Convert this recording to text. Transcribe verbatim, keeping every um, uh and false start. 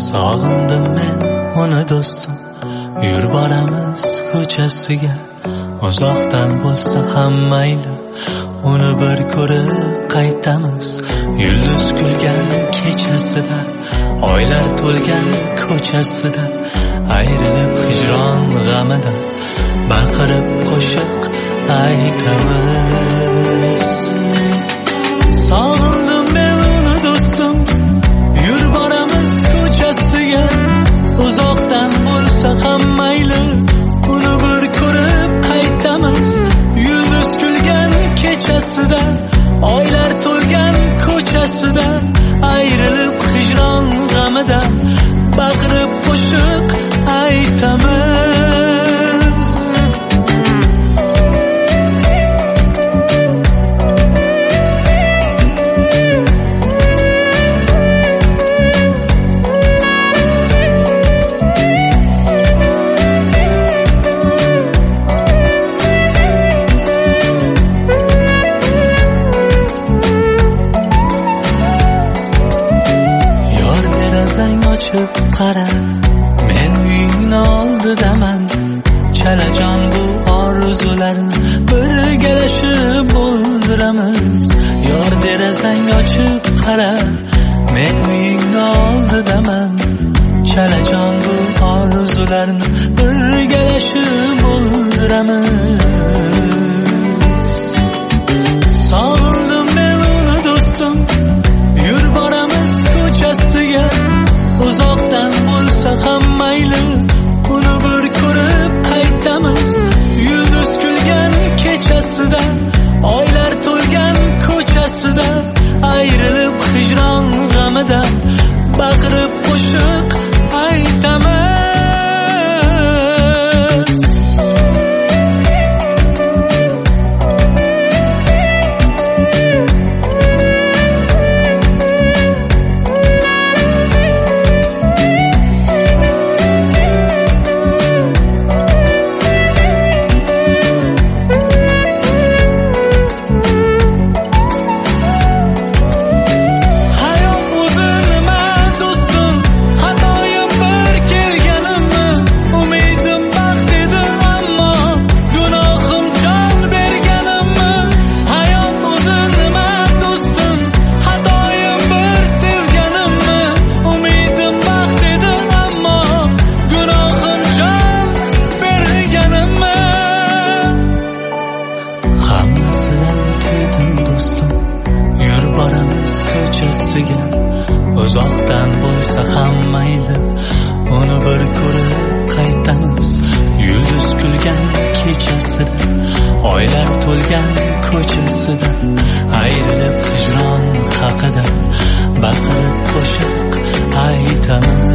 Sog'indim men uni do'stim, yur boramiz ko'chasiga. Uzoqdan bo'lsa ham mayli, uni bir ko'rib qaytamiz. Yulduz kulgan kechasida, oylar to'lgan ko'chasida, ayrilib hijron g'amida baqirib qo'shiq aytamiz. Sog'indim men uni do'stim, yur boramiz ko'chasiga. Uzoqdan bo'lsa ham mayli, uni bir ko'rib qaytamiz. Yulduz kulgan kechasida, oylar to'lgan ko'chasida, ayrilib hijron g'amida baqirib qo'shiq aytamiz. Ochib qara, men uyingni oldidaman. Chalajon bu orzularni birgalashib bo'ldiramiz. Yor derazang ochib qara, men uyingni oldidaman. Chalajon bu orzularni birgalashib bo'ldiramiz. Sog'indim men uni do'stim, yur boramiz ko'chasiga. Uzoqdan bo'lsa ham mayli, uni bir ko'rib qaytamiz. Yulduz kulgan kechasida, oylar to'lgan ko'chasida, ayrilib hijron g'amida baqirib qo'shiq aytamiz. Uzoqdan bo'lsa ham mayli, uni bir ko'rib qaytamiz. Yulduz kulgan kechasida, oylar to'lgan ko'chasida, ayrilib hijron haqida baqirib qo'shiq aytamiz.